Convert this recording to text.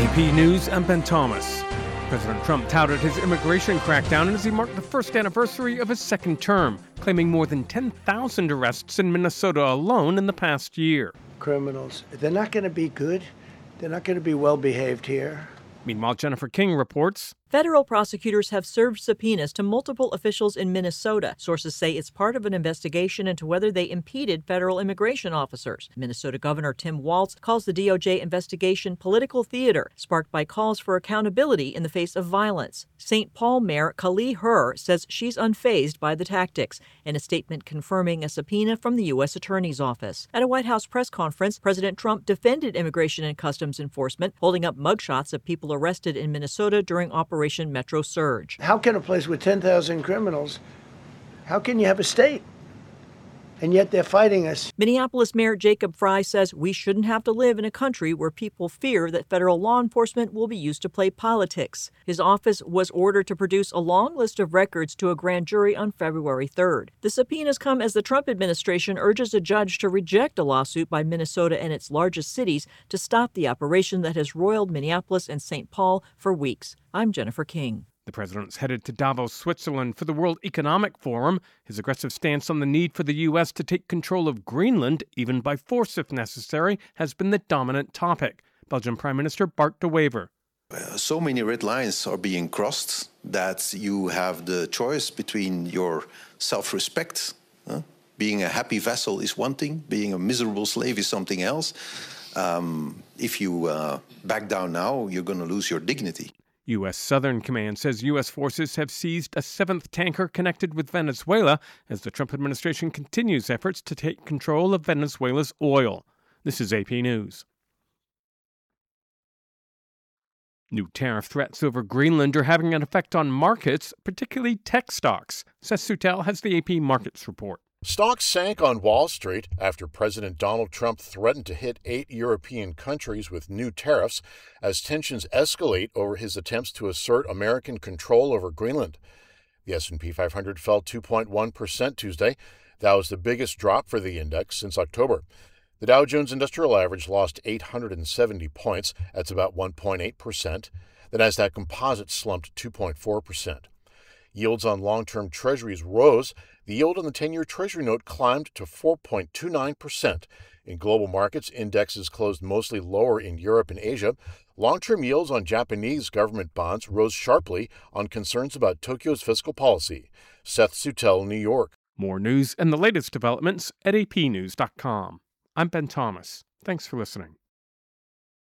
AP News, I'm Ben Thomas. President Trump touted his immigration crackdown as he marked the first anniversary of his second term, claiming more than 10,000 arrests in Minnesota alone in the past year. Criminals, they're not going to be good. They're not going to be well behaved here. Meanwhile, Jennifer King reports federal prosecutors have served subpoenas to multiple officials in Minnesota. Sources say it's part of an investigation into whether they impeded federal immigration officers. Minnesota Governor Tim Walz calls the DOJ investigation political theater, sparked by calls for accountability in the face of violence. St. Paul Mayor Kali Herr says she's unfazed by the tactics, in a statement confirming a subpoena from the U.S. Attorney's Office. At a White House press conference, President Trump defended Immigration and Customs Enforcement, holding up mugshots of people arrested in Minnesota during Operation Metro Surge. How can a place with 10,000 criminals, how can you have a state? And yet they're fighting us. Minneapolis Mayor Jacob Frey says we shouldn't have to live in a country where people fear that federal law enforcement will be used to play politics. His office was ordered to produce a long list of records to a grand jury on February 3rd. The subpoenas come as the Trump administration urges a judge to reject a lawsuit by Minnesota and its largest cities to stop the operation that has roiled Minneapolis and St. Paul for weeks. I'm Jennifer King. The president's headed to Davos, Switzerland for the World Economic Forum. His aggressive stance on the need for the U.S. to take control of Greenland, even by force if necessary, has been the dominant topic. Belgian Prime Minister Bart De Wever. So many red lines are being crossed that you have the choice between your self-respect. Being a happy vassal is one thing, being a miserable slave is something else. If you back down now, you're going to lose your dignity. U.S. Southern Command says U.S. forces have seized a seventh tanker connected with Venezuela as the Trump administration continues efforts to take control of Venezuela's oil. This is AP News. New tariff threats over Greenland are having an effect on markets, particularly tech stocks. Seth Sutel has the AP Markets report. Stocks sank on Wall Street after President Donald Trump threatened to hit 8 European countries with new tariffs as tensions escalate over his attempts to assert American control over Greenland. The S&P 500 fell 2.1% Tuesday. That was the biggest drop for the index since October. The Dow Jones Industrial Average lost 870 points. That's about 1.8%. The Nasdaq Composite slumped 2.4%. Yields on long-term treasuries rose. The yield on the 10-year Treasury note climbed to 4.29%. In global markets, indexes closed mostly lower in Europe and Asia. Long-term yields on Japanese government bonds rose sharply on concerns about Tokyo's fiscal policy. Seth Sutel, New York. More news and the latest developments at apnews.com. I'm Ben Thomas. Thanks for listening.